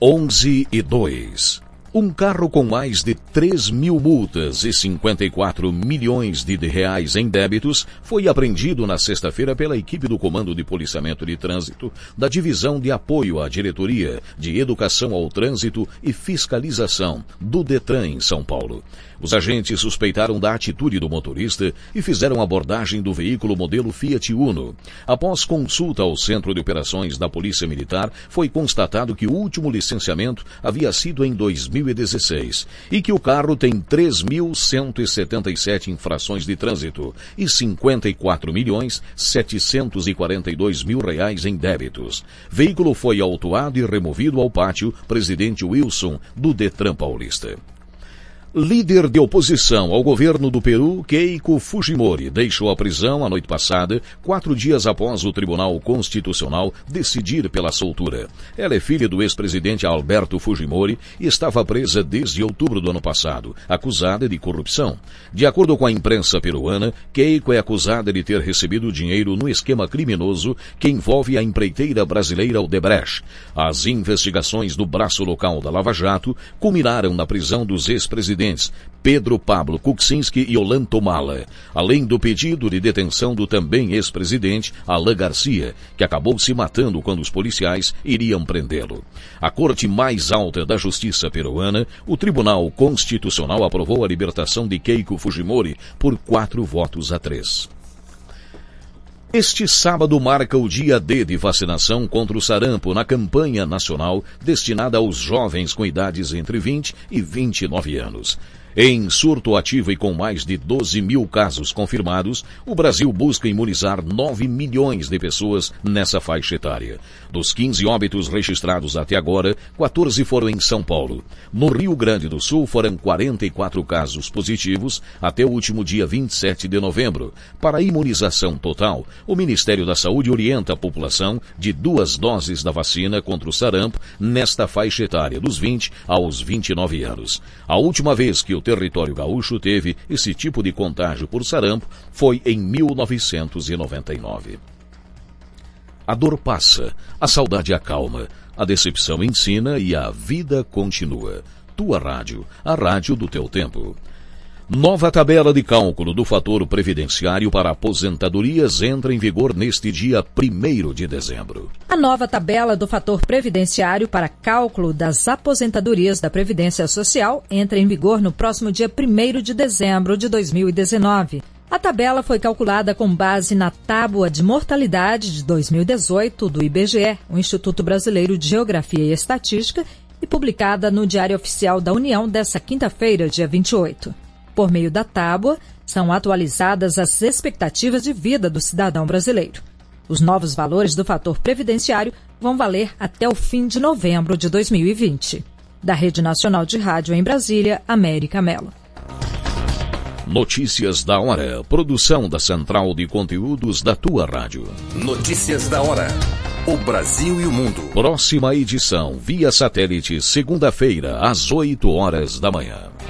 11:02. Um carro com mais de 3.000 multas e 54 milhões de reais em débitos foi apreendido na sexta-feira pela equipe do Comando de Policiamento de Trânsito da Divisão de Apoio à Diretoria de Educação ao Trânsito e Fiscalização do Detran em São Paulo. Os agentes suspeitaram da atitude do motorista e fizeram abordagem do veículo modelo Fiat Uno. Após consulta ao Centro de Operações da Polícia Militar, foi constatado que o último licenciamento havia sido em 2016 e que o carro tem 3.177 infrações de trânsito e 54.742.000 reais em débitos. Veículo foi autuado e removido ao pátio Presidente Wilson do Detran Paulista. Líder de oposição ao governo do Peru, Keiko Fujimori, deixou a prisão a noite passada, 4 dias após o Tribunal Constitucional decidir pela soltura. Ela é filha do ex-presidente Alberto Fujimori e estava presa desde outubro do ano passado, acusada de corrupção. De acordo com a imprensa peruana, Keiko é acusada de ter recebido dinheiro no esquema criminoso que envolve a empreiteira brasileira Odebrecht. As investigações do braço local da Lava Jato culminaram na prisão dos ex-presidentes Pedro Pablo Kuczynski e Ollanta Humala, além do pedido de detenção do também ex-presidente Alan Garcia, que acabou se matando quando os policiais iriam prendê-lo. A Corte mais alta da Justiça peruana, o Tribunal Constitucional, aprovou a libertação de Keiko Fujimori por 4-3. Este sábado marca o dia D de vacinação contra o sarampo na campanha nacional destinada aos jovens com idades entre 20 e 29 anos. Em surto ativo e com mais de 12 mil casos confirmados, o Brasil busca imunizar 9 milhões de pessoas nessa faixa etária. Dos 15 óbitos registrados até agora, 14 foram em São Paulo. No Rio Grande do Sul foram 44 casos positivos até o último dia 27 de novembro. Para a imunização total, o Ministério da Saúde orienta a população de 2 doses da vacina contra o sarampo nesta faixa etária, dos 20 aos 29 anos. A última vez que o território gaúcho teve esse tipo de contágio por sarampo foi em 1999. A dor passa, a saudade acalma, a decepção ensina e a vida continua. Tua rádio, a rádio do teu tempo. Nova tabela de cálculo do fator previdenciário para aposentadorias entra em vigor neste dia 1º de dezembro. A nova tabela do fator previdenciário para cálculo das aposentadorias da Previdência Social entra em vigor no próximo dia 1º de dezembro de 2019. A tabela foi calculada com base na tábua de mortalidade de 2018 do IBGE, o Instituto Brasileiro de Geografia e Estatística, e publicada no Diário Oficial da União desta quinta-feira, dia 28. Por meio da tábua, são atualizadas as expectativas de vida do cidadão brasileiro. Os novos valores do fator previdenciário vão valer até o fim de novembro de 2020. Da Rede Nacional de Rádio em Brasília, América Mello. Notícias da hora. Produção da Central de Conteúdos da Tua Rádio. Notícias da hora. O Brasil e o mundo. Próxima edição, via satélite, segunda-feira, às 8 horas da manhã.